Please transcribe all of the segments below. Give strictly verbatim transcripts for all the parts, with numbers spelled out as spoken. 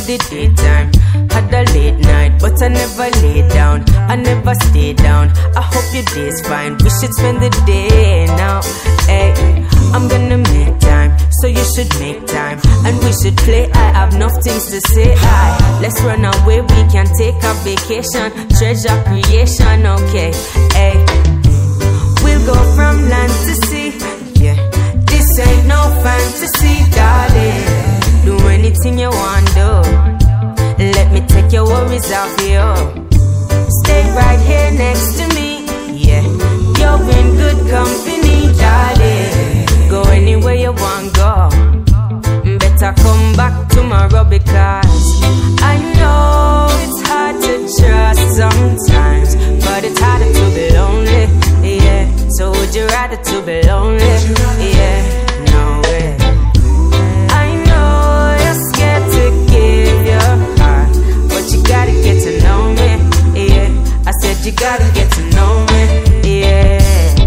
the daytime. Had a late night, but I never lay down. I never stay down. I hope your day's fine. We should spend the day now. Hey, I'm gonna make time, so you should make time. And we should play. I have enough things to say. Aye, let's run away. We can take a vacation. Treasure creation, okay. Hey, we'll go from land to sea. Yeah, this ain't no fantasy, darling. Do anything you want, do. Let me take your worries off you. Stay right here next to me. Yeah, you're in good company, darling. Go anywhere you want, go. Better come back tomorrow, because I know it's hard to trust sometimes, but it's harder to be lonely. Yeah, so would you rather to be lonely? Yeah, no way. I know you're scared to give your heart, but you gotta get to know me. Yeah, I said you gotta get to know me. Yeah.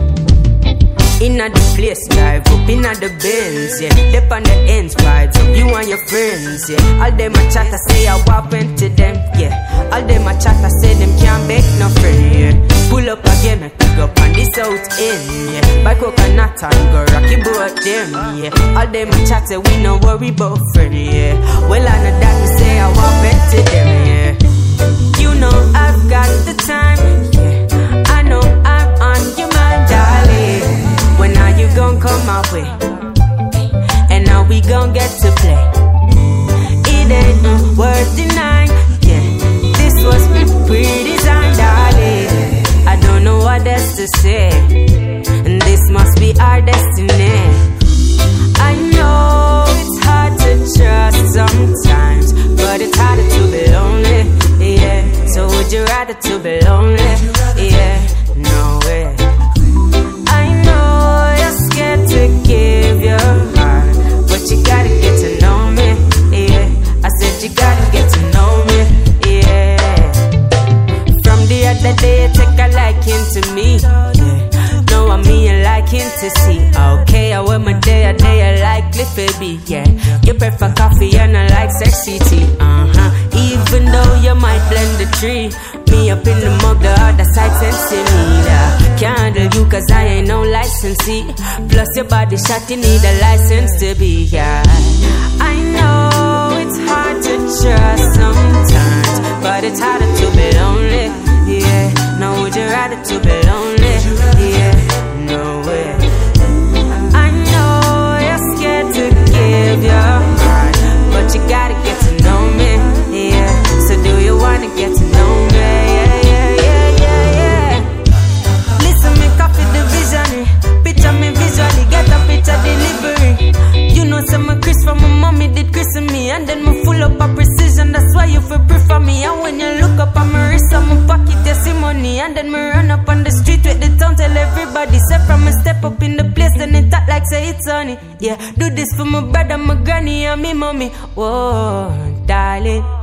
Inna the place, drive up inna the Benz, yeah. Dip on the ends, vibes up you and your friends, yeah. All them a chat, I say I walk into them, yeah. All them a chat, I say them can't make no friend, yeah. Pull up again, I pick up on the south end, yeah. Buy coconut and go rocky boat them, yeah. All them a chat, say we no worry about friend, yeah. Well I know that, we say I walk into them, yeah. You know I've got the time, yeah. I know I'm on your mind, darling. When are you gon' come my way? And now we gon' get to play. It ain't uh, worth denying, yeah. This was pre-designed, darling. I don't know what else to say, and this must be our destiny. I know it's hard to trust sometimes, but it's harder to be lonely, yeah. So would you rather to be lonely? Yeah, no way. To give your heart, but you gotta get to know me, yeah. I said you gotta get to know me, yeah. From the other day you take a liking to me, yeah. Know what me you liking to see. Okay, I wear my day a day I like Cliffy B, yeah. You prefer coffee and I like sexy tea, uh-huh. Even though you might blend the tree, me up in the mug, the other side centimeter. Can't handle you cause I ain't no licensee. Plus your body shot, you need a license to be, yeah. I know it's hard to trust sometimes, but it's harder to be lonely, yeah. Now would you rather to be lonely? Yeah, no way. I know you're scared to give your heart, but you gotta get to know me, yeah. So do you wanna get to know me? Yeah, yeah, yeah, yeah, yeah. Listen, me copy the vision, picture me visually, get a picture delivery. You know some of Chris from my mommy did christen me, and then me full up a precision. That's why you feel prefer me. And when you look up at my wrist, I'm a pocket, you see money. And then me run up on the street with the town, tell everybody. Step from me, step up in the place, and it act like say it's sunny. Yeah, do this for my brother, my granny, and me mommy. Whoa, darling.